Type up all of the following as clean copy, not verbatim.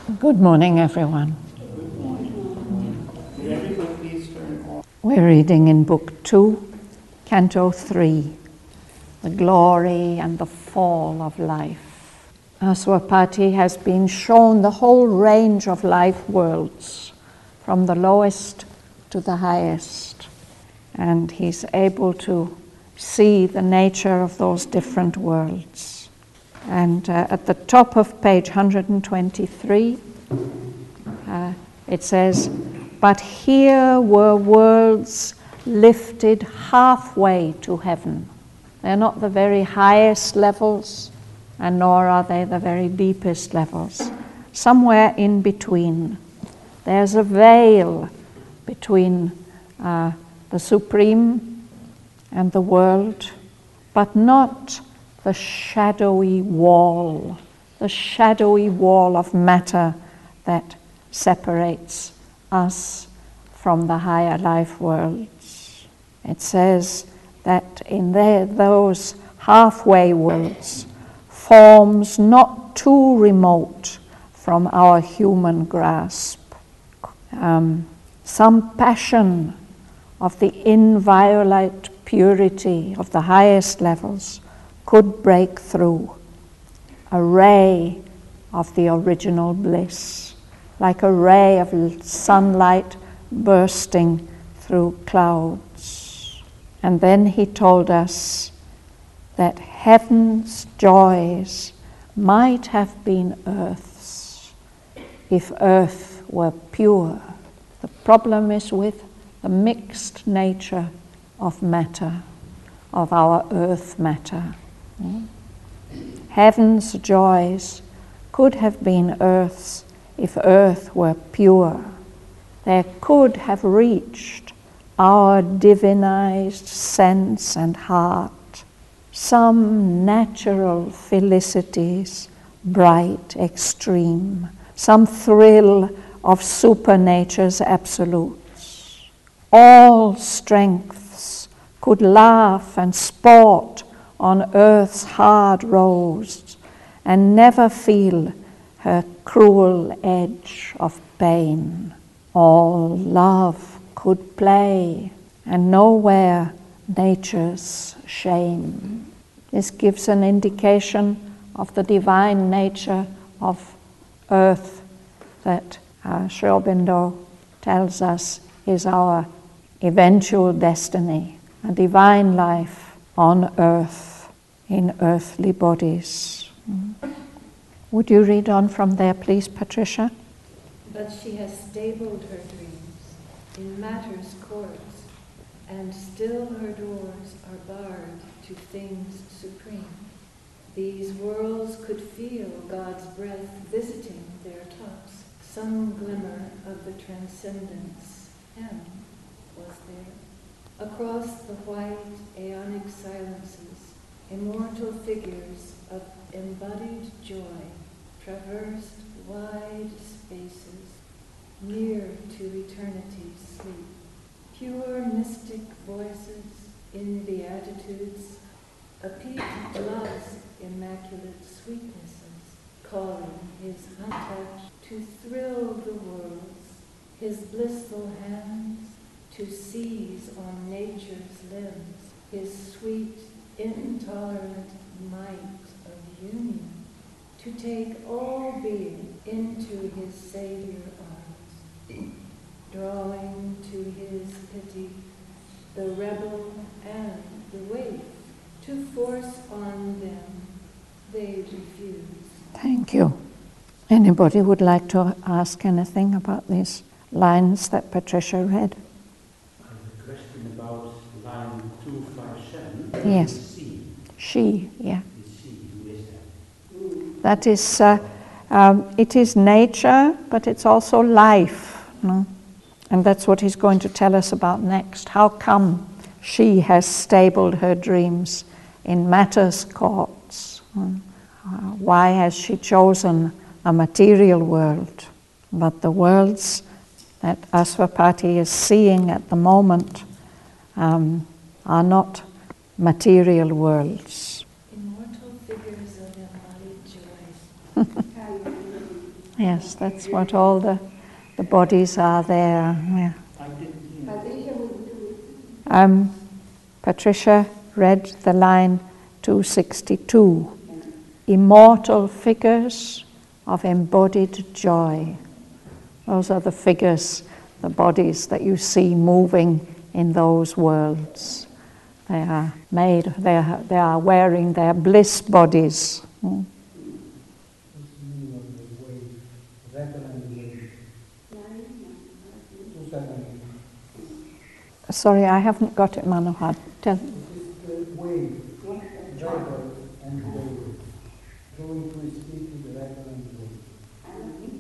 Good morning, everyone. We're reading in Book 2, Canto 3, The Glory and the Fall of Life. Aswapati has been shown the whole range of life worlds, from the lowest to the highest, and he's able to see the nature of those different worlds. And at the top of page 123, it says, "But here were worlds lifted halfway to heaven." They're not the very highest levels, and nor are they the very deepest levels. Somewhere in between. There's a veil between the Supreme and the world, but not the shadowy wall of matter that separates us from the higher life worlds. It says that in those halfway worlds, forms not too remote from our human grasp, some passion of the inviolate purity of the highest levels could break through, a ray of the original bliss, like a ray of sunlight bursting through clouds. And then he told us that heaven's joys might have been earth's, if earth were pure. The problem is with the mixed nature of matter, of our earth matter. Heaven's joys could have been earth's if earth were pure. They could have reached our divinized sense and heart, some natural felicities, bright, extreme, some thrill of supernature's absolutes. All strengths could laugh and sport on earth's hard roads and never feel her cruel edge of pain. All love could play and nowhere nature's shame. This gives an indication of the divine nature of earth that Sri Aurobindo tells us is our eventual destiny, a divine life on earth, in earthly bodies. Would you read on from there, please, Patricia? But she has stabled her dreams in matter's courts, and still her doors are barred to things supreme. These worlds could feel God's breath visiting their tops. Some glimmer of the transcendence M was there. Across the white aeonic silences, immortal figures of embodied joy traversed wide spaces, near to eternity's sleep. Pure mystic voices in beatitudes, a peak love's immaculate sweetnesses, calling his touch to thrill the worlds, his blissful hands to seize on nature's limbs, his sweet intolerant might of union, to take all being into his Savior arms, drawing to his pity the rebel and the waif, to force on them they refuse. Thank you. Anybody would like to ask anything about these lines that Patricia read? I have a question about line 257. Yes. She, yeah. Who is that? That is, it is nature, but it's also life. No? And that's what he's going to tell us about next. How come she has stabled her dreams in matter's courts? Why has she chosen a material world? But the worlds that Aswapati is seeing at the moment are not material worlds. Immortal figures of embodied joy. Yes, that's what all the bodies are there. Yeah. I didn't hear. Patricia will do it. Patricia read the line 262. Immortal figures of embodied joy. Those are the figures, the bodies that you see moving in those worlds. They are made, they are wearing their bliss bodies. What's the meaning of the wave? Repellent wave. What's that mean? Sorry, I haven't got it, Manohar. Tell. This is the wave. Rebel and wave. Going to speak with the repellent wave.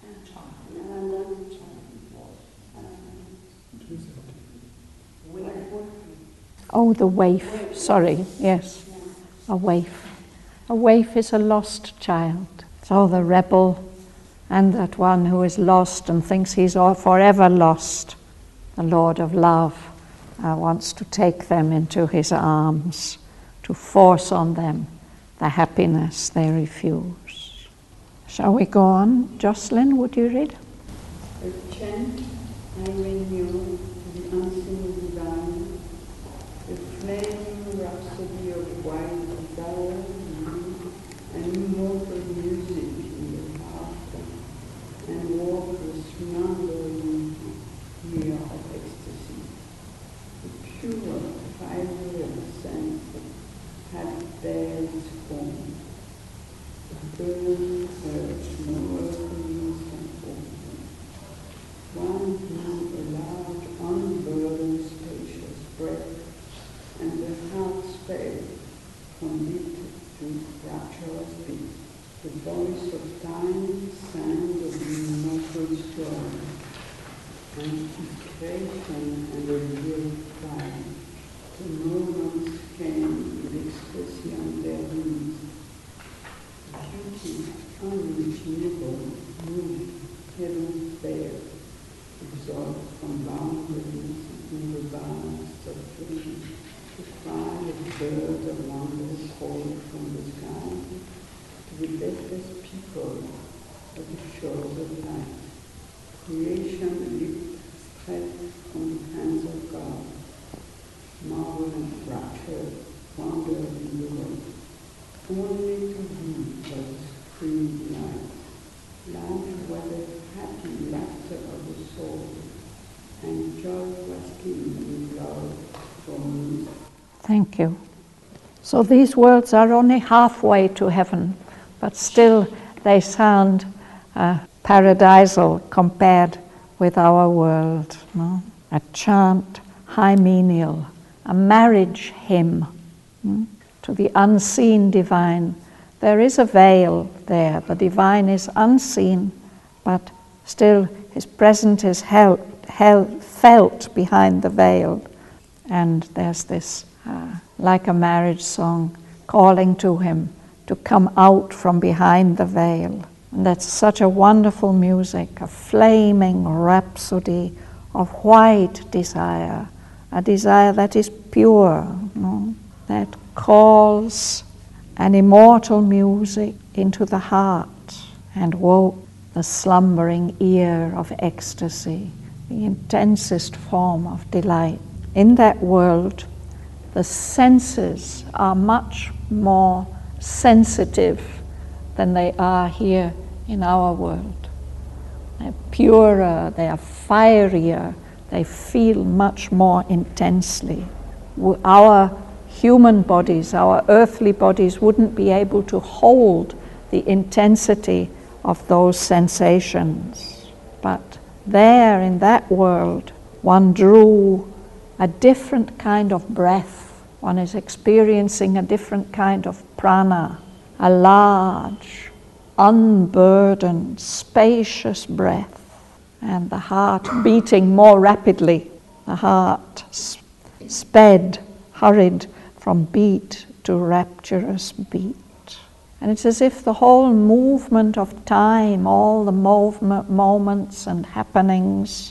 Oh, the waif. Sorry, yes. A waif. A waif is a lost child. So the rebel and that one who is lost and thinks he's forever lost, the Lord of Love, wants to take them into his arms, to force on them the happiness they refuse. Shall we go on? Jocelyn, would you read? A chant I renew to the unseen divine, the flaming rhapsody of wild desire, and immortal music in the heart, and water's numbering year of ecstasy. The pure, fiery sense had bared its form. The burning earth, no earthly can open. One blew a large, unburdened, spacious breath, and the heart sped from beat to rapturous beat. The voice of time sang of the immortal joy, anticipation and a real pride. The moments came with ecstasy on their wings. Beauty unreachable moved heaven's veil, exalt from boundaries in the vast of vision. The cry of birds of wonder called from the sky to the deathless people of the shores of light. Creation leaped straight from the hands of God. Marvel and rapture wandered in the world. Only to thee was free light. Life was a happy laughter of the soul, and joy was given in love for me. Thank you. So these words are only halfway to heaven, but still they sound paradisal compared with our world. No? A chant, hymeneal, a marriage hymn to the unseen divine. There is a veil there. The divine is unseen, but still his presence is felt behind the veil. And there's this, like a marriage song, calling to him to come out from behind the veil. And that's such a wonderful music, a flaming rhapsody of white desire, a desire that is pure, that calls an immortal music into the heart and woke the slumbering ear of ecstasy, the intensest form of delight. In that world, the senses are much more sensitive than they are here in our world. They're purer, they are fierier, they feel much more intensely. Our human bodies, our earthly bodies, wouldn't be able to hold the intensity of those sensations. But there in that world, one drew a different kind of breath. One is experiencing a different kind of prana, a large, unburdened, spacious breath, and the heart beating more rapidly. The heart sped, hurried from beat to rapturous beat. And it's as if the whole movement of time, all the moments and happenings,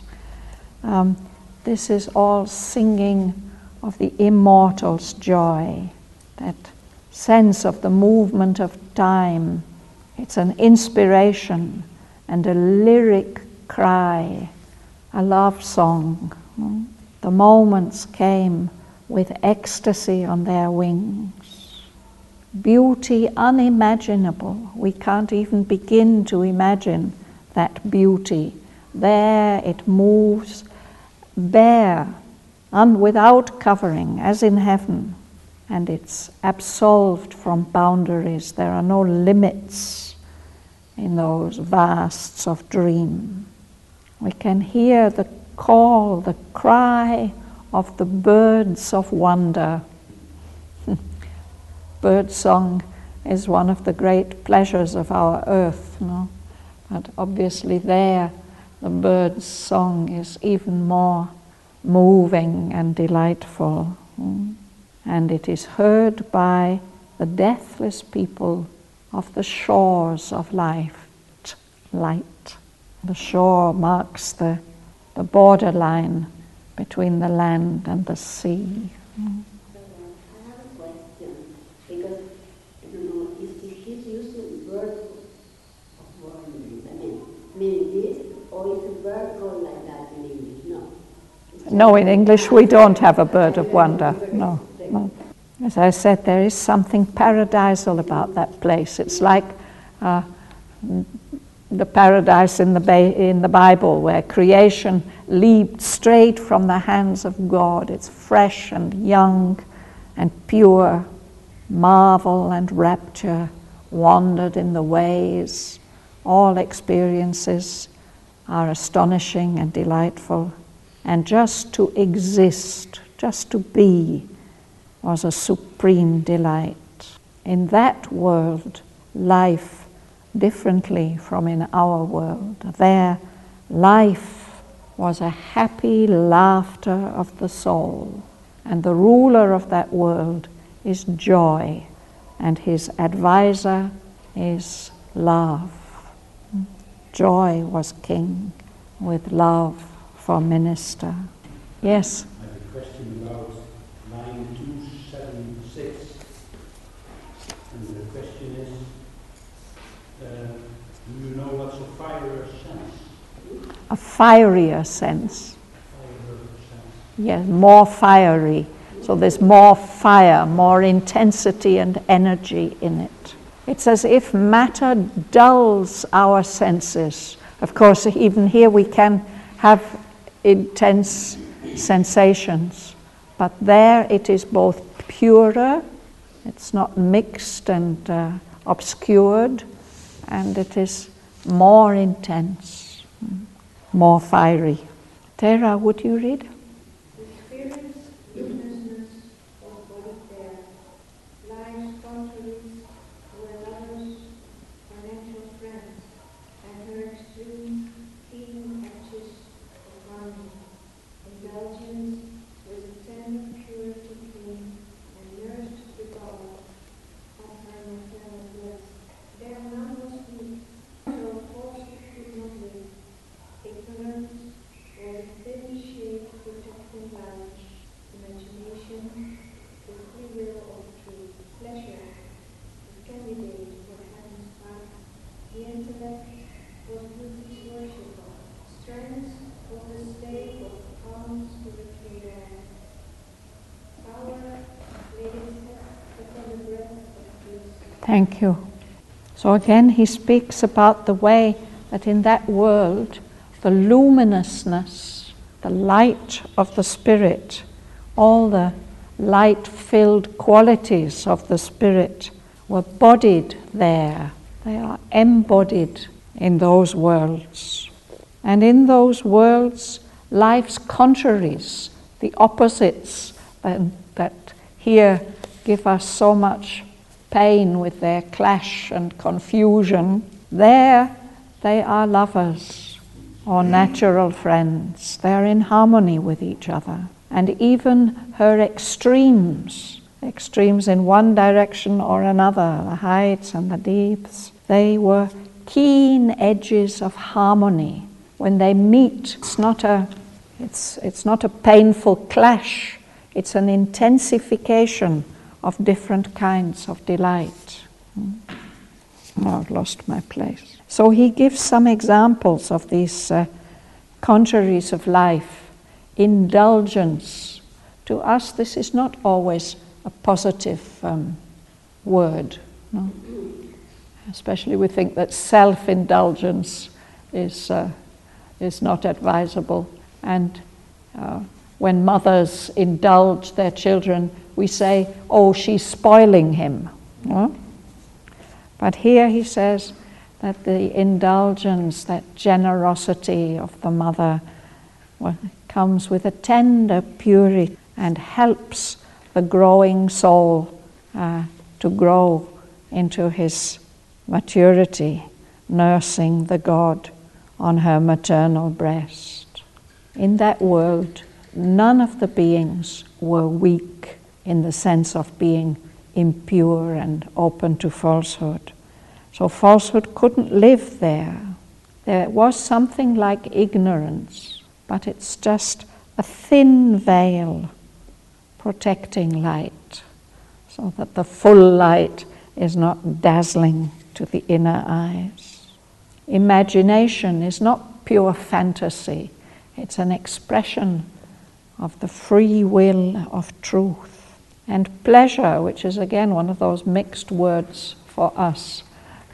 this is all singing of the immortal's joy, that sense of the movement of time. It's an inspiration and a lyric cry, a love song. The moments came with ecstasy on their wings. Beauty unimaginable. We can't even begin to imagine that beauty. There it moves bare, without covering, as in heaven. And it's absolved from boundaries. There are no limits in those vasts of dream. We can hear the call, the cry of the birds of wonder. Bird song is one of the great pleasures of our earth, no? But obviously there, the bird's song is even more moving and delightful. And it is heard by the deathless people of the shores of light. The shore marks the borderline between the land and the sea. I have a question, because he's using words of warnings. I mean this, or is a word going like that in English? No. No, in English we don't have a bird of wonder. No. As I said, there is something paradisal about that place. It's like the paradise in the Bible, where creation leaped straight from the hands of God. It's fresh and young and pure. Marvel and rapture wandered in the ways. All experiences are astonishing and delightful. And just to exist, just to be, was a supreme delight. In that world, life, differently from in our world, there life was a happy laughter of the soul. And the ruler of that world is joy, and his advisor is love. Joy was king, with love for minister. Yes? I have a question about line 276. And the question is, do you know what's a fiery sense? A fierier sense. Yes, more fiery. So there's more fire, more intensity and energy in it. It's as if matter dulls our senses. Of course, even here we can have intense sensations, but there it is both purer, it's not mixed and obscured, and it is more intense, more fiery. Tara, would you read? The spirit's witnessness was body there, life's contraries were lovers, financial friends, and her extreme keen edges of harmony. Indulgence was a tender purity clean, and nursed the God of her maternal bliss. There none was weak, so false could not live. Ignorance was a thin shade protecting life, imagination, the free will of truth, pleasure, the candidate for heaven's path. The intellect was beauty's worshipper, strength was the stay of palms to the creator. Power laid its head upon the breath of bliss. Thank you. So again, he speaks about the way that in that world, the luminousness, the light of the Spirit, all the light-filled qualities of the Spirit were bodied there. They are embodied in those worlds. And in those worlds, life's contraries, the opposites that here give us so much pain with their clash and confusion, there they are lovers or natural friends. They are in harmony with each other. And even her extremes in one direction or another, the heights and the deeps, they were keen edges of harmony. When they meet, it's not a painful clash, it's an intensification of different kinds of delight. Oh, I've lost my place. So he gives some examples of these congeries of life. Indulgence. To us, this is not always a positive word. No? Especially we think that self-indulgence is not advisable. And when mothers indulge their children, we say, oh, she's spoiling him. No? But here he says that the indulgence, that generosity of the mother, comes with a tender purity and helps the growing soul to grow into his maturity, nursing the God on her maternal breast. In that world, none of the beings were weak in the sense of being impure and open to falsehood. So falsehood couldn't live there. There was something like ignorance, but it's just a thin veil protecting light, so that the full light is not dazzling to the inner eyes. Imagination is not pure fantasy. It's an expression of the free will of truth. And pleasure, which is again one of those mixed words for us,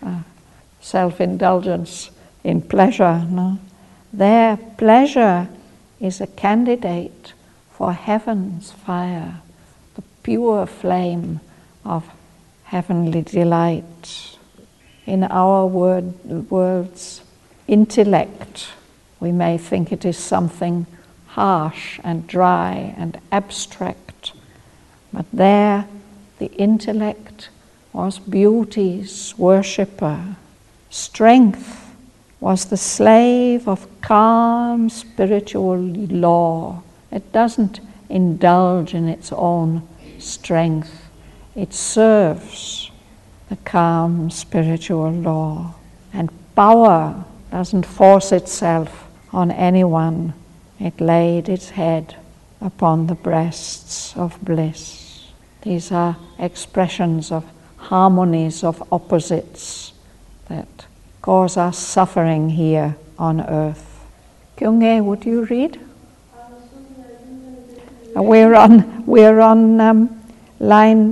self-indulgence in pleasure. No? Their pleasure is a candidate for heaven's fire, the pure flame of heavenly delight. In our words, intellect, we may think it is something harsh and dry and abstract, but there the intellect was beauty's worshipper. Strength was the slave of calm spiritual law. It doesn't indulge in its own strength. It serves the calm spiritual law. And power doesn't force itself on anyone. It laid its head upon the breasts of bliss. These are expressions of harmonies of opposites that cause us suffering here on earth. Kyung-hye, would you read? We're on line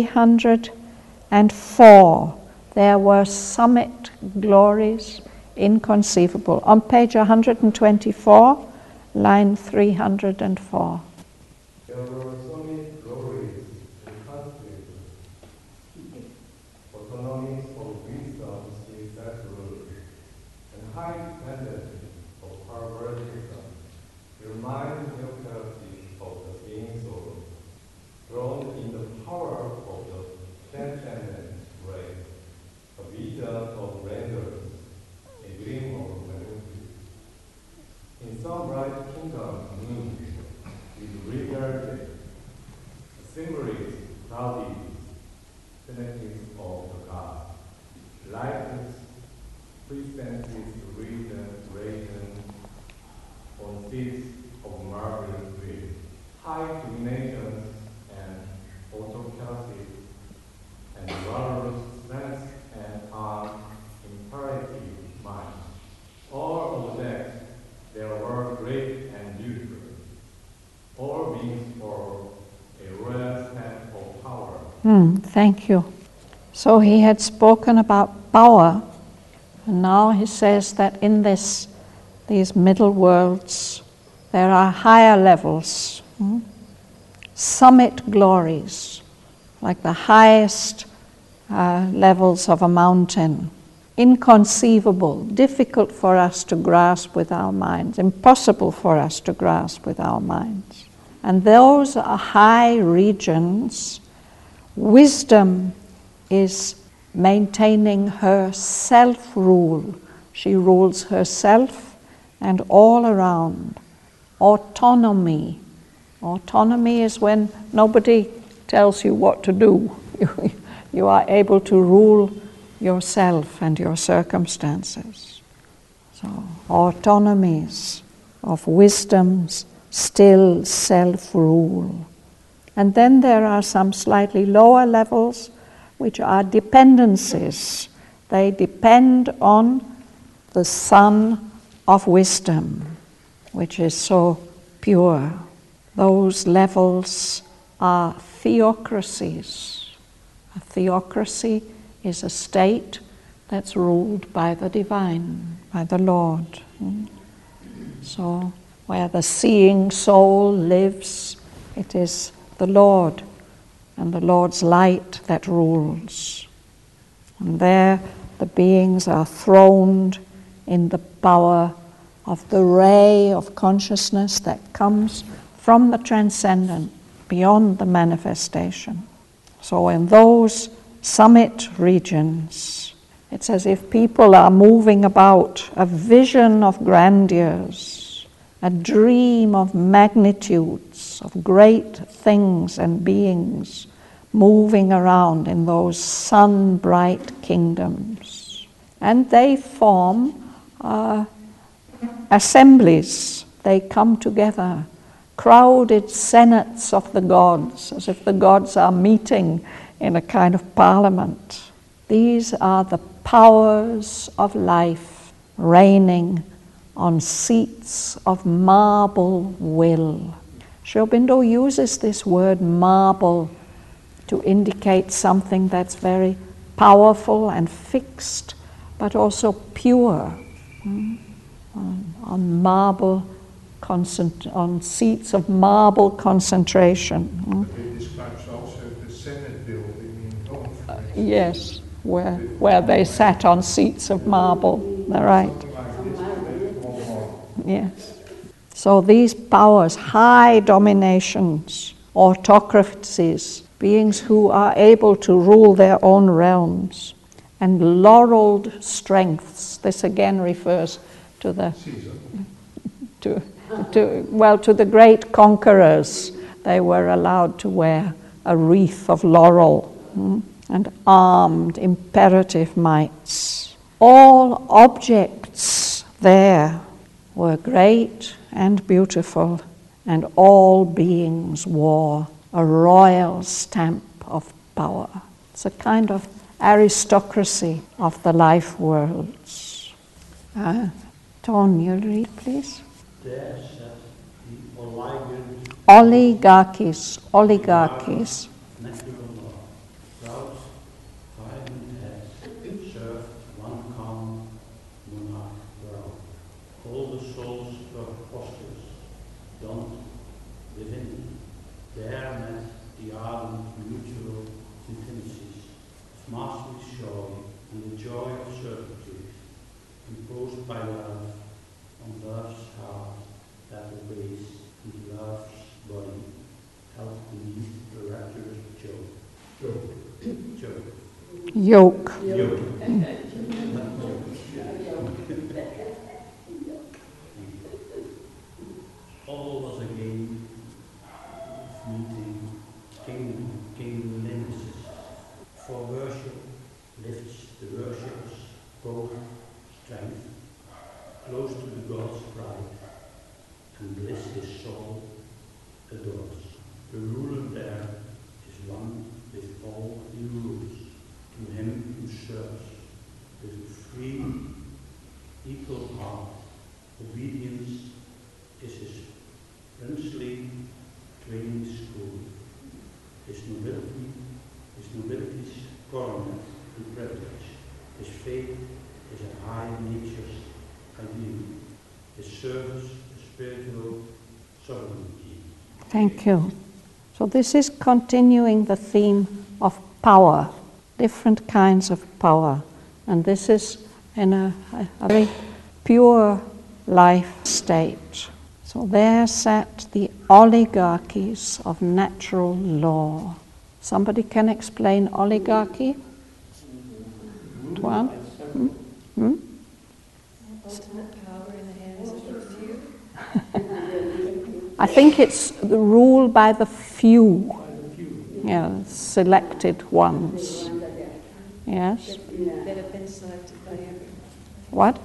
304. There were summit glories inconceivable. On page 124, line 304. There were summit glories inconceivable. Autonomy of wisdom is that rule, and high dependence of perversion remind neutrality of the being soul, thrown in the power of the transcendent ray, a vision of grandeur, a dream of majesty. In some bright kingdom, moon is regarded, symbols, cloudy, synectics of the god, lights, presences, region, on seats of marvelous will, high dominations and autocracy, and valorous strength and imperative mind. All objects there were great and beautiful. All beings for a royal stamp of power. Thank you. So he had spoken about power, and now he says that in these middle worlds there are higher levels, summit glories, like the highest levels of a mountain. Inconceivable, difficult for us to grasp with our minds, impossible for us to grasp with our minds. And those are high regions. Wisdom is maintaining her self-rule. She rules herself and all around. Autonomy. Autonomy is when nobody tells you what to do. You are able to rule yourself and your circumstances. So, autonomies of wisdom's still self-rule. And then there are some slightly lower levels which are dependencies. They depend on the sun of wisdom, which is so pure. Those levels are theocracies. A theocracy is a state that's ruled by the divine, by the Lord. So where the seeing soul lives, it is the Lord and the Lord's light that rules. And there the beings are throned in the power of the ray of consciousness that comes from the transcendent, beyond the manifestation. So in those summit regions, it's as if people are moving about, a vision of grandeurs, a dream of magnitudes, of great things and beings moving around in those sun-bright kingdoms. And they form assemblies. They come together, crowded senates of the gods, as if the gods are meeting in a kind of parliament. These are the powers of life reigning on seats of marble will. Sri Aurobindo uses this word marble to indicate something that's very powerful and fixed, but also pure. On marble, on seats of marble concentration. It describes also the Senate building in Rome, for instance. Yes, where they sat on seats of marble. They're right. Yes. So these powers, high dominations, autocracies, beings who are able to rule their own realms, and laureled strengths. This again refers to the to the great conquerors. They were allowed to wear a wreath of laurel, and armed imperative mights. All objects there were great and beautiful, and all beings wore a royal stamp of power. It's a kind of aristocracy of the life worlds. Ton, you'll read, please. There sat the oligarchies, natural law, proud, violent heads, served one calm monarch brow. All the souls were apostles, dawned within. There met the ardent mutual infinities of masterly joy and the joy of servitude, imposed by love on love's heart that obeys, and love's body held beneath the rapturous yoke. All was again meeting King Nemesis. For worship lifts the worshippers both strength, close to the God's pride, and bliss his soul adores. The ruler there is one with all he rules, to him who serves with a free, equal heart. Obedience is his princely training school. His nobility's coronet and privilege. His faith is a high nature's ideal. His service, a spiritual sovereignty. Thank you. So this is continuing the theme of power, different kinds of power. And this is in a very pure life state. So there sat the oligarchies of natural law. Somebody can explain oligarchy? Tuan? Ultimate power in the hands of the few. I think it's the rule by the few. Yeah, selected ones. Yes? That have been selected by everyone. What?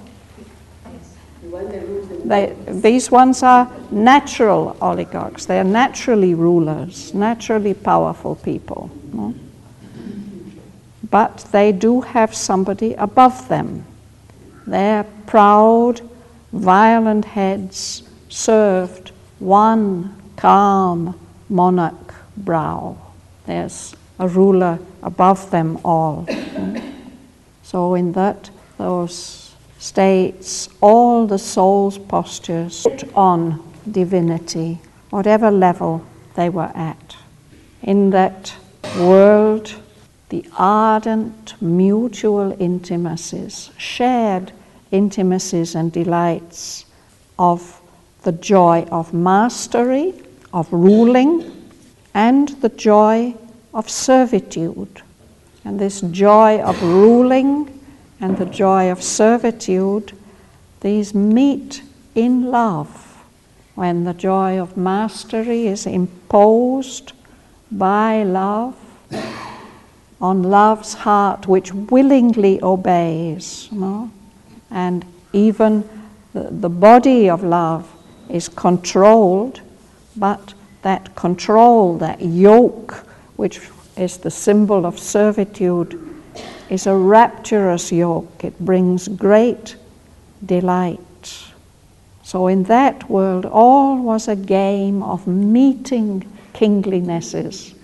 Yes. These ones are natural oligarchs. They are naturally rulers, naturally powerful people. No? But they do have somebody above them. Their proud, violent heads served one calm monarch brow. There's a ruler above them all. So in those states, all the soul's postures put on divinity, whatever level they were at. In that world, the ardent mutual intimacies, shared intimacies and delights of the joy of mastery, of ruling, and the joy of servitude. And this joy of ruling and the joy of servitude, these meet in love, when the joy of mastery is imposed by love on love's heart, which willingly obeys, and even the body of love is controlled, but that control, that yoke, which is the symbol of servitude, is a rapturous yoke. It brings great delight. So in that world, all was a game of meeting kinglinesses,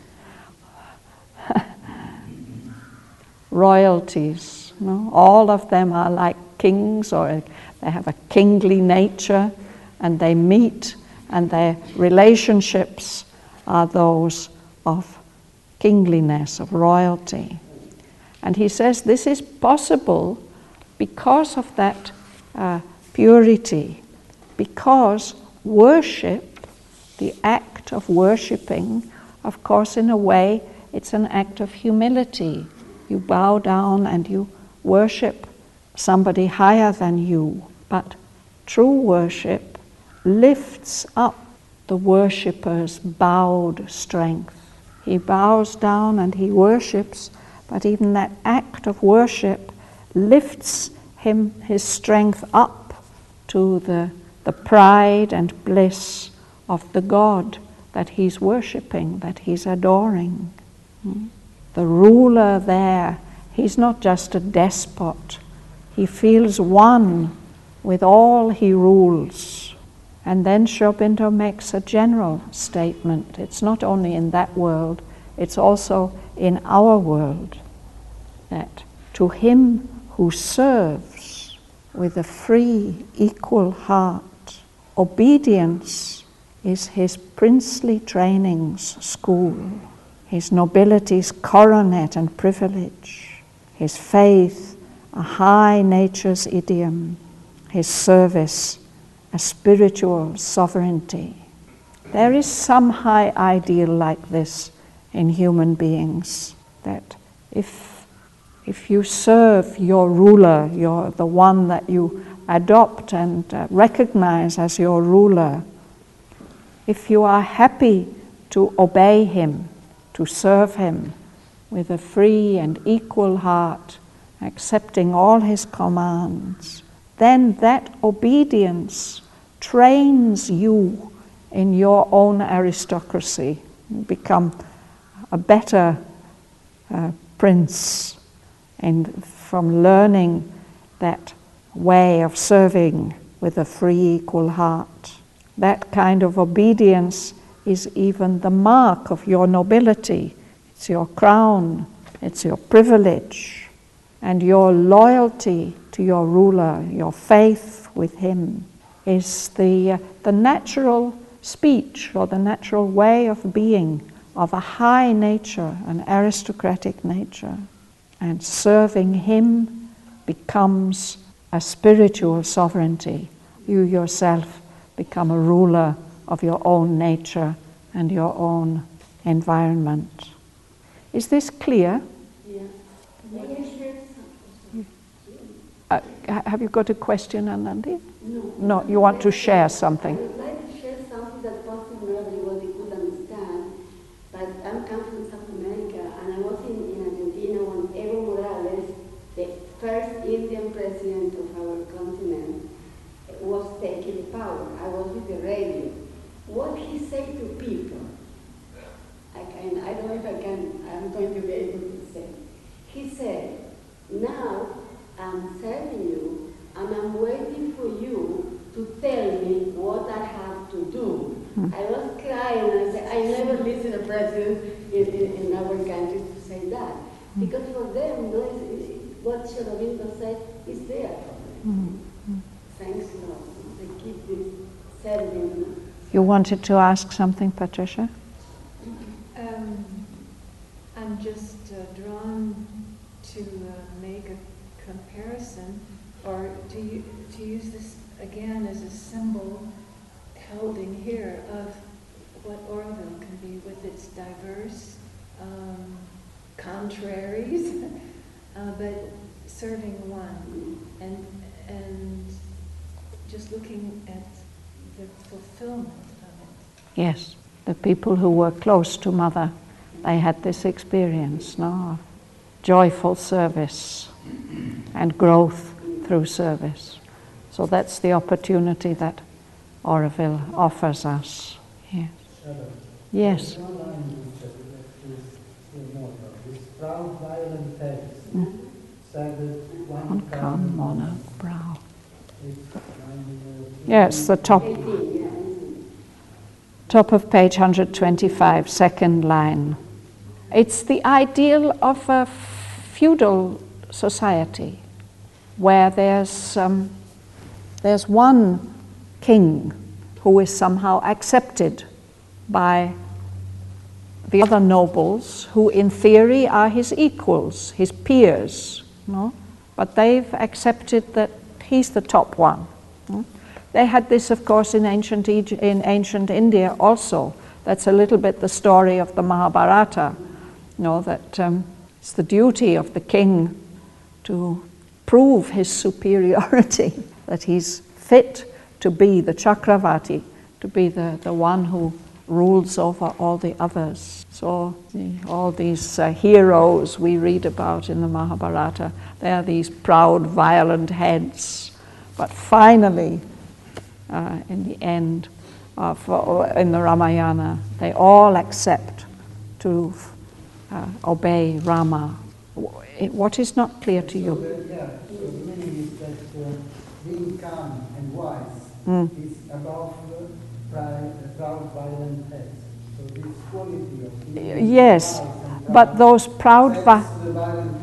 royalties. All of them are like kings, or they have a kingly nature, and they meet, and their relationships are those of kingliness, of royalty. And he says this is possible because of that purity, because worship, the act of worshipping, of course, in a way, it's an act of humility. You bow down and you worship somebody higher than you. But true worship lifts up the worshipper's bowed strength. He bows down and he worships, but even that act of worship lifts his strength up to the pride and bliss of the God that he's worshipping, that he's adoring. The ruler there, he's not just a despot. He feels one with all he rules. And then Sri Aurobindo makes a general statement. It's not only in that world, it's also in our world, that to him who serves with a free, equal heart, obedience is his princely training's school, his nobility's coronet and privilege, his faith a high nature's idiom, his service a spiritual sovereignty. There is some high ideal like this in human beings, that if you serve your ruler, the one that you adopt and recognize as your ruler, if you are happy to obey him, to serve him with a free and equal heart, accepting all his commands, then that obedience trains you in your own aristocracy. You become a better prince, and from learning that way of serving with a free, equal heart. That kind of obedience is even the mark of your nobility. It's your crown, it's your privilege, and your loyalty to your ruler, your faith with him, is the natural speech or the natural way of being of a high nature, an aristocratic nature. And serving him becomes a spiritual sovereignty. You yourself become a ruler of your own nature and your own environment. Is this clear? Yeah. Have you got a question, Anandi? No. No, you want to share something? I would like to share something that possibly not everybody could understand, but I'm coming from South America, and I was in Argentina when Evo Morales, the first Indian president of our continent, was taking power. I was with the radio. What he said to people, I don't know if I'm going to be able to say. He said, now I'm serving you, and I'm waiting for you to tell me what I have to do. I was crying and I said, I never listen to president in our country to say that. Because for them, no, what Sri Aurobindo said is there for them. Thanks, Lord. They keep this serving. You wanted to ask something, Patricia? I'm just drawn to make a comparison, or to use this again as a symbol held in here of what Oroville can be with its diverse contraries, but serving one, and just looking at the fulfillment of it. Yes, the people who were close to Mother, they had this experience, no, of joyful service and growth through service. So that's the opportunity that Oroville offers us. Yes. Yes. One line which is more of this proud, violent heads, sagged one calm monarch brow. It's Yes, the top of page 125, second line. It's the ideal of a feudal society where there's one king who is somehow accepted by the other nobles who in theory are his equals, his peers, no? But they've accepted that he's the top one. No? They had this, of course, in ancient India also. That's a little bit the story of the Mahabharata. You know, that it's the duty of the king to prove his superiority, that he's fit to be the Chakravarti, to be the one who rules over all the others. So all these heroes we read about in the Mahabharata, they are these proud, violent heads. But finally, in the end, in the Ramayana, they all accept to obey Rama. What is not clear to you? So the meaning is that being calm and wise is above proud, violent heads. So this quality of being yes, wise and but those proud, the violent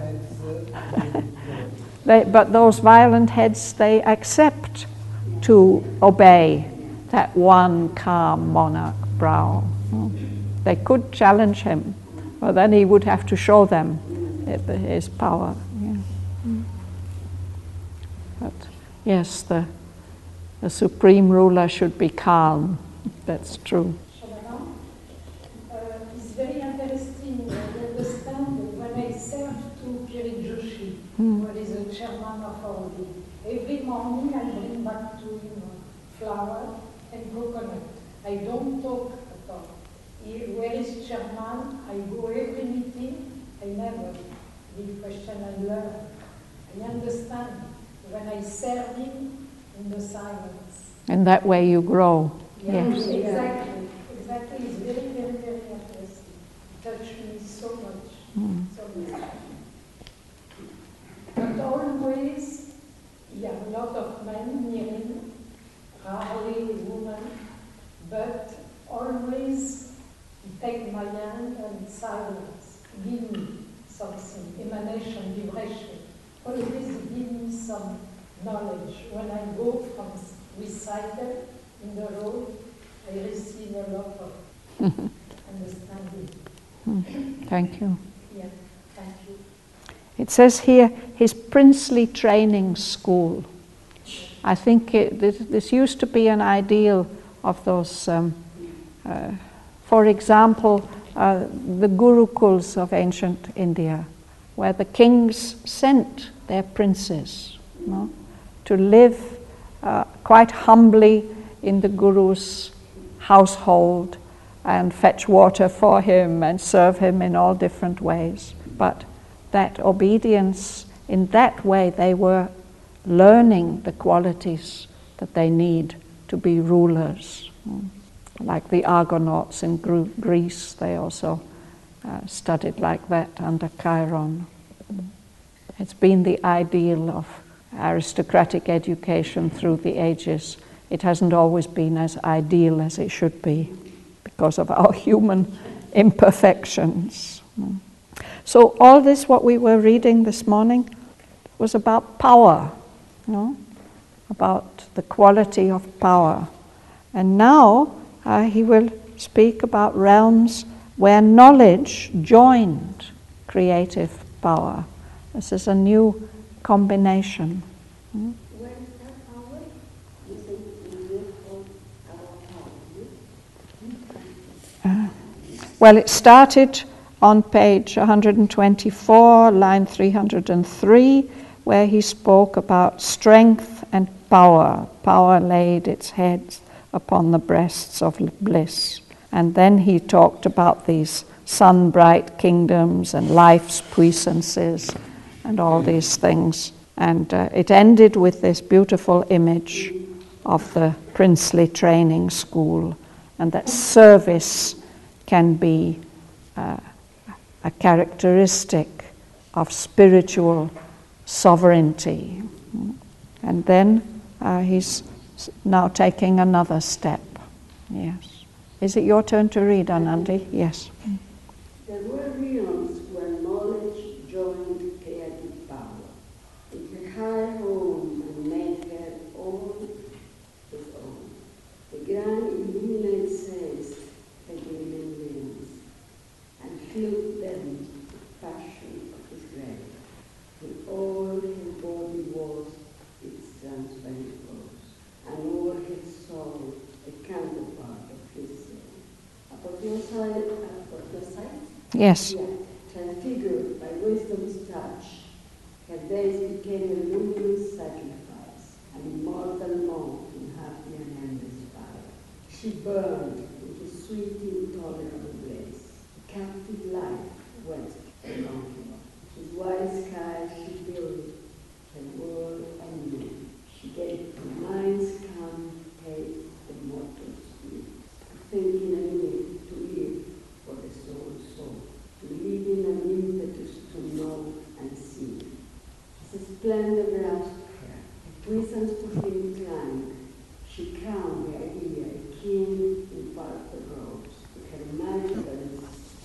heads, but those violent heads, they accept to obey that one calm monarch brow. They could challenge him, but then he would have to show them his power. Yeah. But yes, the supreme ruler should be calm. That's true. It's very interesting to understand when I serve to Kirit Joshi, who is the chairman of Audi. Every morning I bring back to him flour and coconut. I don't talk at all. Where is chairman? I go every meeting. I never give question. I learn. I understand when I serve him in the silence. And that way you grow. Yeah, Yes. exactly. Exactly. It's very, very, very interesting. It touched me so much. So much. But always, you have a lot of men near him, rarely women, but always he take my hand and silence, give me something, emanation, vibration. Always give me some knowledge. When I go from recital in the road, I receive a lot of understanding. Thank you. Yeah, thank you. It says here, his princely training school. I think this used to be an ideal of those, for example, the gurukuls of ancient India, where the kings sent their princes, to live quite humbly in the guru's household and fetch water for him and serve him in all different ways. But that obedience, in that way they were learning the qualities that they need to be rulers. Like the Argonauts in Greece, they also studied like that under Chiron. It's been the ideal of aristocratic education through the ages, it hasn't always been as ideal as it should be because of our human imperfections. So all this, what we were reading this morning, was about power, about the quality of power. And now he will speak about realms where knowledge joined creative power. This is a new combination. Where is that power? You say you hold our power. Well, it started on page 124, line 303, where he spoke about strength and power. Power laid its head upon the breasts of bliss. And then he talked about these sun-bright kingdoms and life's puissances and all these things. And it ended with this beautiful image of the princely training school, and that service can be a characteristic of spiritual sovereignty. And then he's now taking another step. Yes. Is it your turn to read, Anandi? Yes. There were realms where knowledge joined creative power. In her high home and made her all his own. The grand illuminate sails the gleaming realms, and filled them with passion of his grace. Till all his body was its transparent rose, and all his soul the counterpart of his soul. Apotheosized? Yes. Yeah, transfigured by wisdom's touch, her days became a luminous sacrifice, an immortal moth in happy and endless fire. She burned in his sweet, intolerable bliss. The captive life went along him. His wide sky she built, her world anew. She gave the mind's calm taste the mortal's sweet. Thinking anew to live for the soul's soul, to live in an impetus to know and see. His splendor grasped her, a puissance to him inclined. She crowned the idea, a king in purple robes, with her magical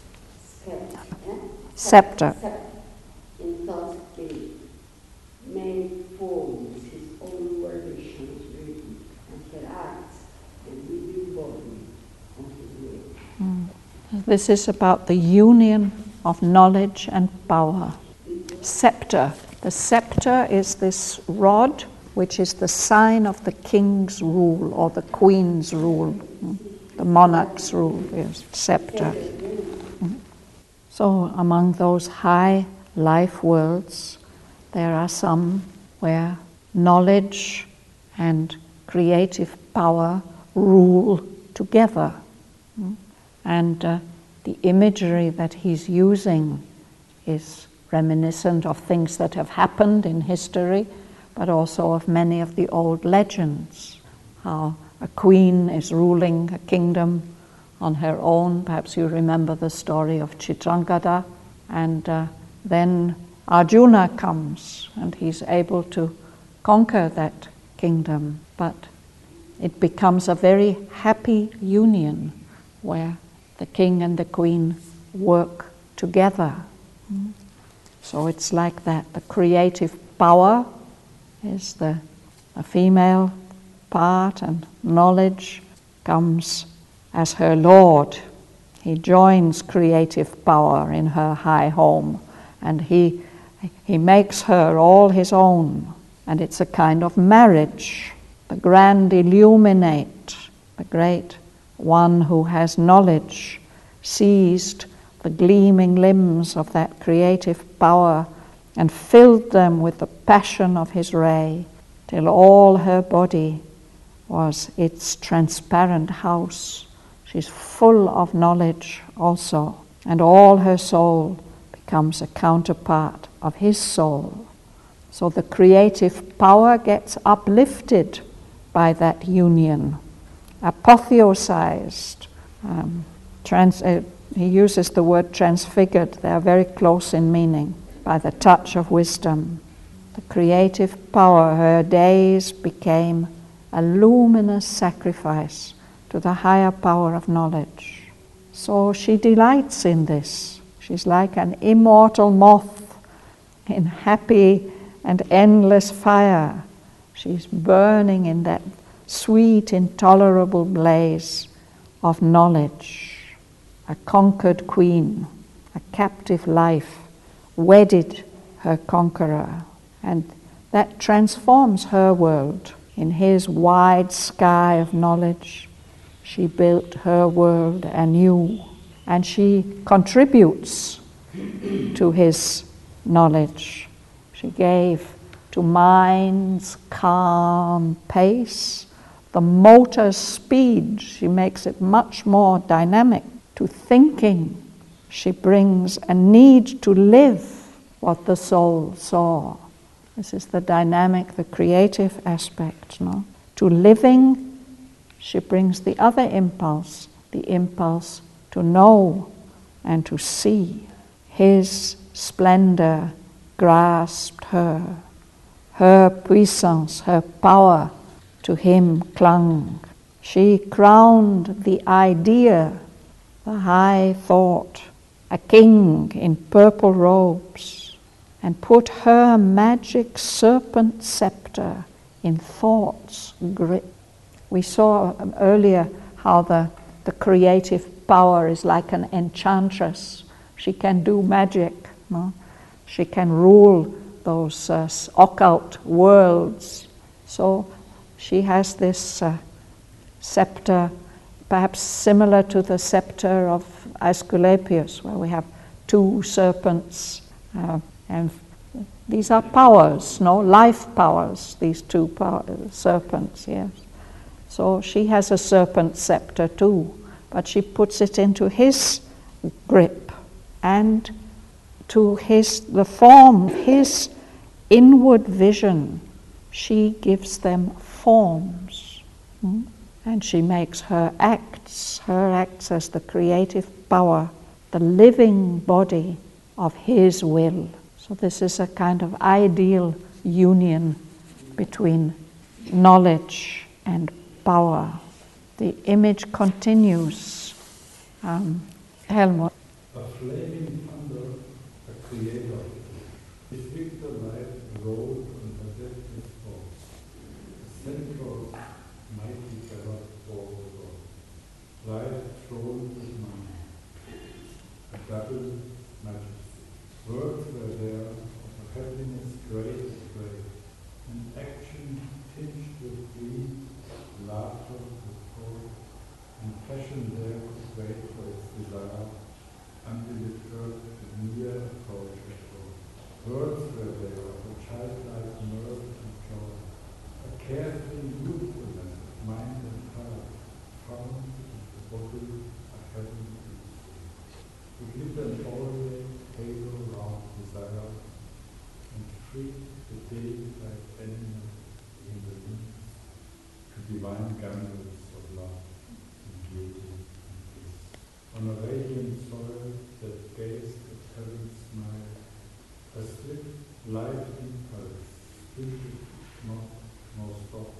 scepter. In thought's gate, made forms his own volitions written, and her acts the living body on his way. This is about the union of knowledge and power. Scepter. The scepter is this rod which is the sign of the king's rule or the queen's rule, the monarch's rule. Yes, scepter. So among those high life worlds, there are some where knowledge and creative power rule together. And the imagery that he's using is reminiscent of things that have happened in history, but also of many of the old legends. How a queen is ruling a kingdom on her own. Perhaps you remember the story of Chitrangada. And then Arjuna comes and he's able to conquer that kingdom. But it becomes a very happy union where the king and the queen work together. So it's like that. The creative power is the female part, and knowledge comes as her lord. He joins creative power in her high home, and he makes her all his own. And it's a kind of marriage. The grand illuminate, the great one who has knowledge, seized the gleaming limbs of that creative power and filled them with the passion of his ray, till all her body was its transparent house. She's full of knowledge also, and all her soul becomes a counterpart of his soul. So the creative power gets uplifted by that union, apotheosized. He uses the word transfigured. They are very close in meaning, by the touch of wisdom. the creative power, her days became a luminous sacrifice to the higher power of knowledge. So she delights in this. She's like an immortal moth in happy and endless fire. She's burning in that sweet, intolerable blaze of knowledge. A conquered queen, a captive life, wedded her conqueror. And that transforms her world. In his wide sky of knowledge, she built her world anew. And she contributes to his knowledge. She gave to mind's calm pace the motor's speed. She makes it much more dynamic. To thinking, she brings a need to live what the soul saw. This is the dynamic, the creative aspect. No? To living, she brings the other impulse, the impulse to know and to see. His splendor grasped her. Her puissance, her power to him clung. She crowned the idea, the high thought, a king in purple robes, and put her magic serpent scepter in thought's grip. We saw earlier how the creative power is like an enchantress. She can do magic. No? She can rule those occult worlds. So she has this scepter, perhaps similar to the scepter of Aesculapius, where we have two serpents. And these are powers, no? Life powers, these two serpents, yes. So she has a serpent scepter too, but she puts it into his grip and to the form, his inward vision. She gives them forms. And she makes her acts as the creative power, the living body of his will. So this is a kind of ideal union between knowledge and power. The image continues. Helmut. A flaming thunder, a creator. His victor light rolled on her deathless force. Central, mighty terror forward. Light throned his mind. A double majesty. Words were there of a happiness great and great, and action tinged with dream, laughter with hope, and passion there could wait for its desire, until it heard the near approach of hope. Words were there of a childlike mirth and joy, a carefree youthfulness of mind and heart, found in the body a heavenly peace. To give an aureole halo round desire, and free the day like animals in the winds, to divine gambols of love and beauty and peace. On a radiant soil that gazed at heaven's smile, a swift life impulse stinted not nor stopped.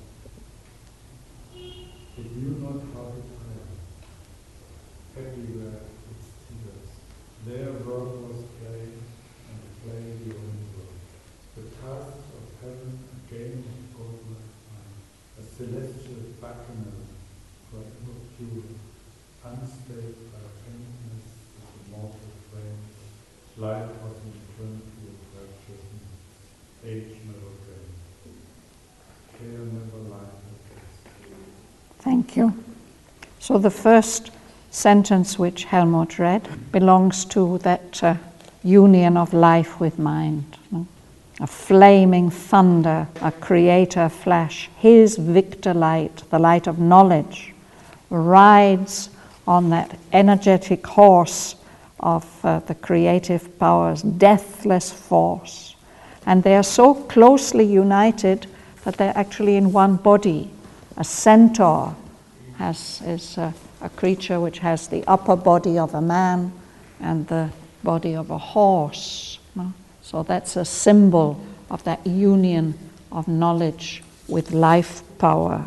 It knew not how to tire. Happy were its tears. Their work was play, and play the only work. The task of heaven again was godlike mind, a celestial bacchanal, forever pure, unstayed by faintness of the mortal frame. Life was an eternity of righteousness, age never came, care never light her. Thank you. So the first sentence which Helmut read belongs to that union of life with mind. No? A flaming thunder, a creator flash, his victor light, the light of knowledge, rides on that energetic horse of the creative powers, deathless force. And they are so closely united that they're actually in one body. A centaur is a creature which has the upper body of a man and the body of a horse. No? So that's a symbol of that union of knowledge with life power.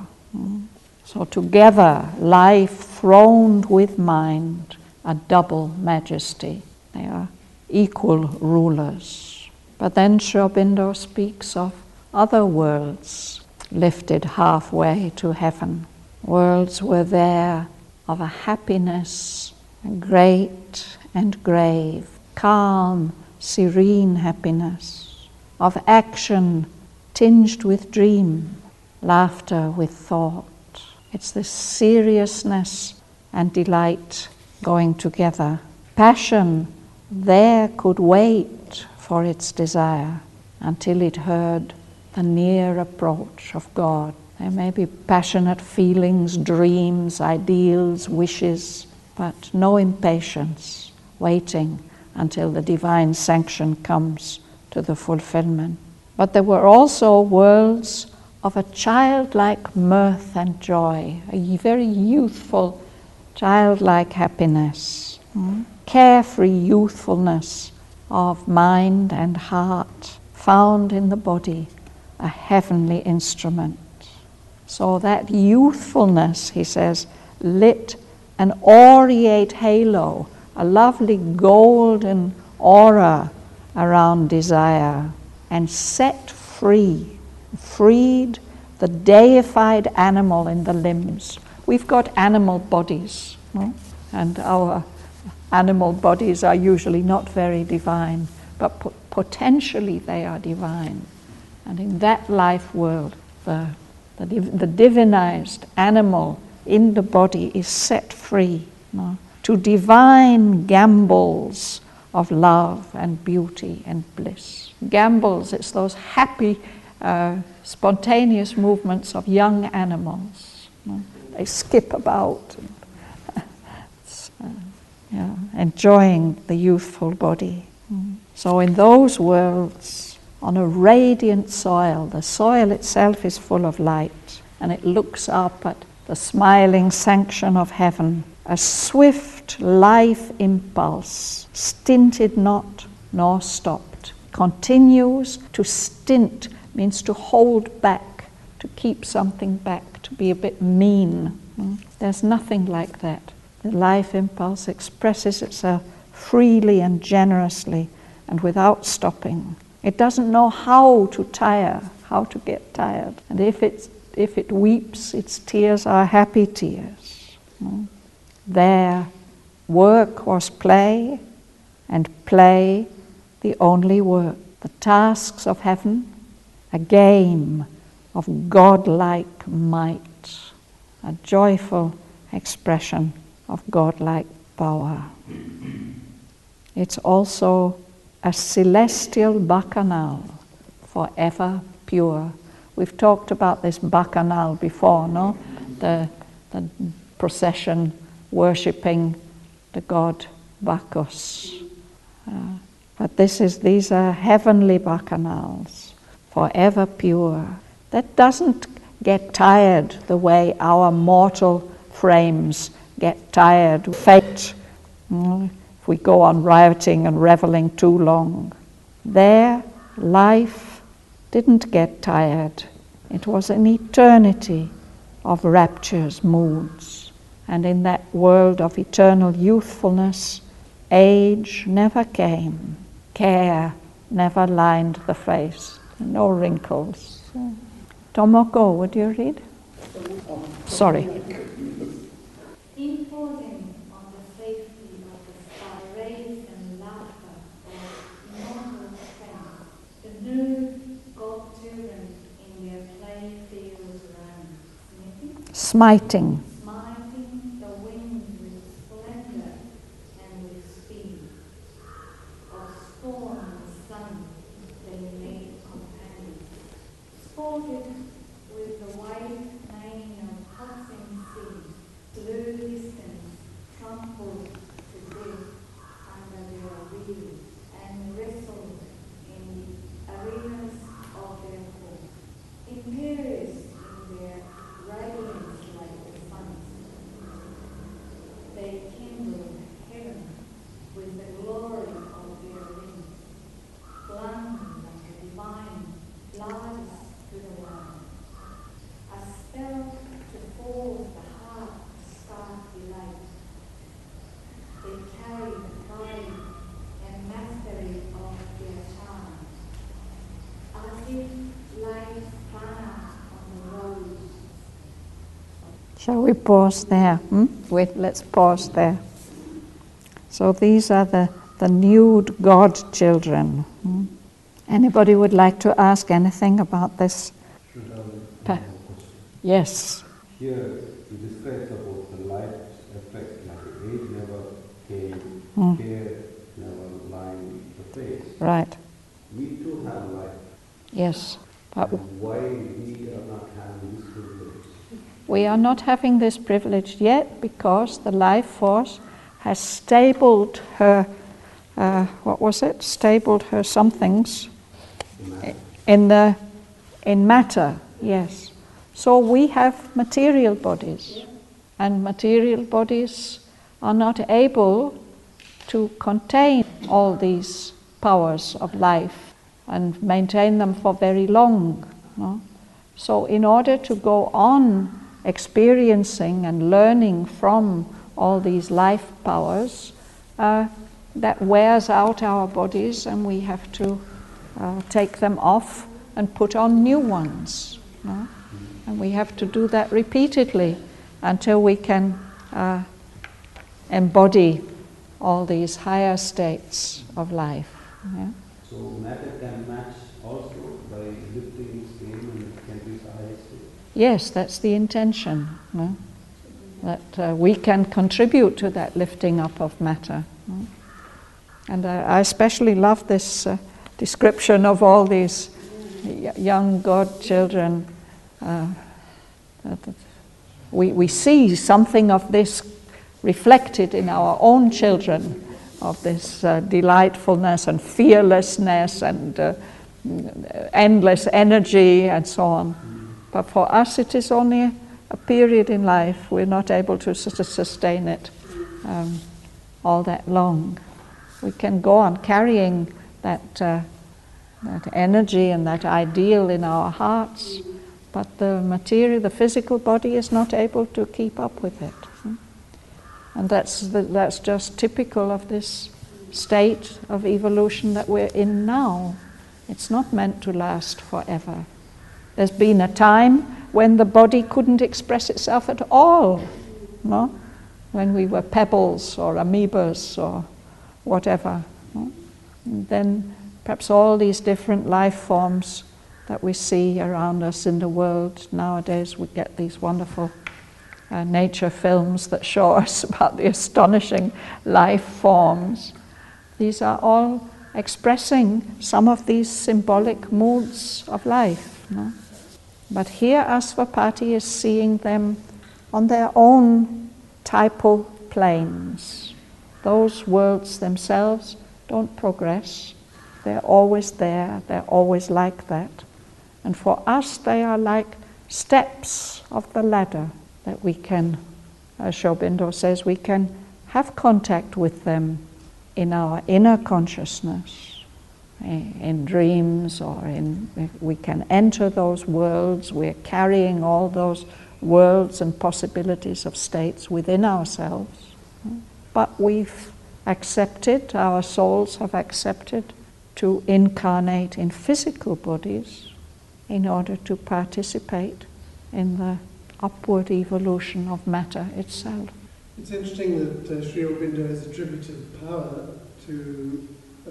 So together, life throned with mind, a double majesty. They are equal rulers. But then Sri Aurobindo speaks of other worlds lifted halfway to heaven. Worlds were there of a happiness great and grave, calm, serene happiness, of action tinged with dream, laughter with thought. It's this seriousness and delight going together. Passion there could wait for its desire until it heard the near approach of God. There may be passionate feelings, dreams, ideals, wishes, but no impatience, waiting until the divine sanction comes to the fulfillment. But there were also worlds of a childlike mirth and joy, a very youthful, childlike happiness, carefree youthfulness of mind and heart, found in the body, a heavenly instrument. So that youthfulness, he says, lit an aureate halo, a lovely golden aura around desire, and set free, freed the deified animal in the limbs. We've got animal bodies, and our animal bodies are usually not very divine, but potentially they are divine. And in that life world, the divinized animal in the body is set free to divine gambols of love and beauty and bliss. Gambols, it's those happy, spontaneous movements of young animals. They skip about, enjoying the youthful body. So in those worlds, on a radiant soil, the soil itself is full of light, and it looks up at the smiling sanction of heaven. A swift life impulse, stinted not nor stopped, continues. To stint means to hold back, to keep something back, to be a bit mean. There's nothing like that. The life impulse expresses itself freely and generously and without stopping. It doesn't know how to tire, how to get tired. And if it weeps, its tears are happy tears. There, work was play, and play the only work. The tasks of heaven, a game of godlike might, a joyful expression of godlike power. It's also a celestial bacchanal, forever pure. We've talked about this bacchanal before, no? The procession worshipping the god Bacchus. But these are heavenly bacchanals, forever pure. That doesn't get tired the way our mortal frames get tired. Fate, if we go on rioting and reveling too long. There, life didn't get tired. It was an eternity of raptures, moods. And in that world of eternal youthfulness, age never came. Care never lined the face. No wrinkles. Tomoko, would you read? Sorry. Imposing on the safety of the sky, rays and laughter of immortal strength, the new God-children in their play fields round, Smiting. smiting the wind with splendor and with speed. Of storm and sun they made companions, sported with the white mane of passing sea. Blue distance trampled to death under their wheels and wrestled in the arenas of their court. Imperious in their radiance like the sun, Shall we pause there? Wait, let's pause there. So these are the nude God children. Anybody would like to ask anything about this? Yes. Here you describe about the light effect, like age never came, hair never lined the face. Right. We too have life. Yes. But why we are not having this privilege? We are not having this privilege yet because the life force has stabled her, stabled her somethings in matter, yes. So we have material bodies, and material bodies are not able to contain all these powers of life and maintain them for very long. No? So in order to go on experiencing and learning from all these life powers, that wears out our bodies, and we have to take them off and put on new ones. No? And we have to do that repeatedly until we can embody all these higher states of life. Yeah? So matter can match also by lifting skin and it can be higher state? Yes, that's the intention. No? That we can contribute to that lifting up of matter. No? And I especially love this description of all these young God children. We see something of this reflected in our own children, of this delightfulness and fearlessness and endless energy and so on. But for us it is only a period in life. We're not able to sustain it all that long. We can go on carrying that energy and that ideal in our hearts, but the material, the physical body is not able to keep up with it. And that's just typical of this state of evolution that we're in now. It's not meant to last forever. There's been a time when the body couldn't express itself at all, no? When we were pebbles or amoebas or whatever. No? And then perhaps all these different life forms that we see around us in the world. Nowadays we get these wonderful nature films that show us about the astonishing life forms. These are all expressing some of these symbolic moods of life. No? But here Asvapati is seeing them on their own typal planes. Those worlds themselves don't progress. They're always there, they're always like that. And for us they are like steps of the ladder that we can, as Sri Aurobindo says, we can have contact with them in our inner consciousness, in dreams, or we can enter those worlds. We're carrying all those worlds and possibilities of states within ourselves. But we've accepted, our souls have accepted to incarnate in physical bodies in order to participate in the upward evolution of matter itself. It's interesting that Sri Aurobindo has attributed power to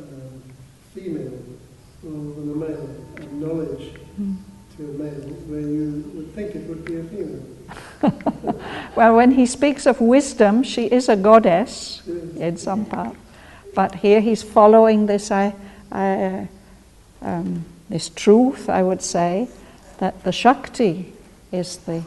female rather than a male, and knowledge to a male, where you would think it would be a female. Well, when he speaks of wisdom, she is a goddess in some part. But here he's following this this truth, I would say, that the Shakti is the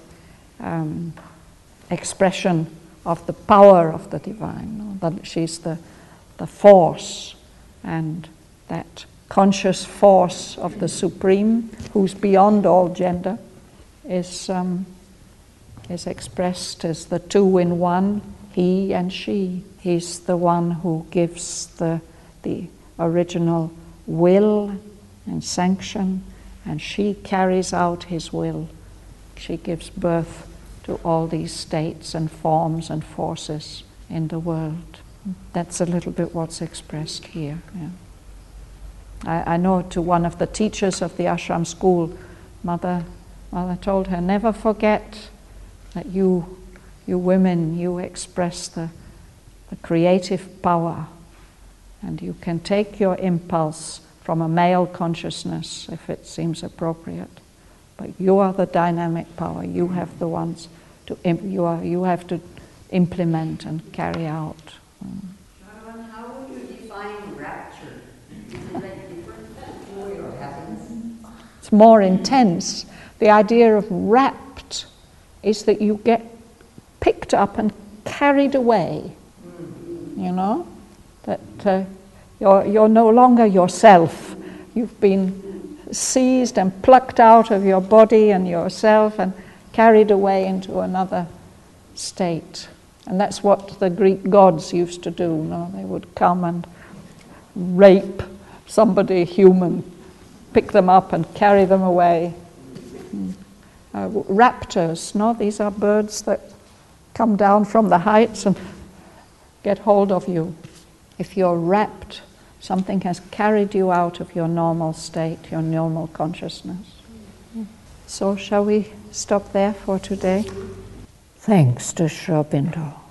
expression of the power of the divine. That she's the force, and that conscious force of the Supreme, who's beyond all gender, is expressed as the two in one, he and she. He's the one who gives the original will and sanction, and she carries out his will. She gives birth to all these states and forms and forces in the world. That's a little bit what's expressed here. Yeah. I know to one of the teachers of the ashram school, Mother told her, never forget that you women, you express the creative power, and you can take your impulse from a male consciousness if it seems appropriate. But you are the dynamic power. You have the ones to you have to implement and carry out. Sharon, how would you define rapture? Is it different joy or happiness? It's more intense. The idea of rapt is that you get picked up and carried away. You know, that you're no longer yourself. You've been seized and plucked out of your body and yourself and carried away into another state. And that's what the Greek gods used to do. No? They would come and rape somebody human, pick them up and carry them away. Raptors, no? These are birds that come down from the heights and get hold of you. If you're rapt, something has carried you out of your normal state, your normal consciousness. So shall we stop there for today? Thanks to Sri Aurobindo.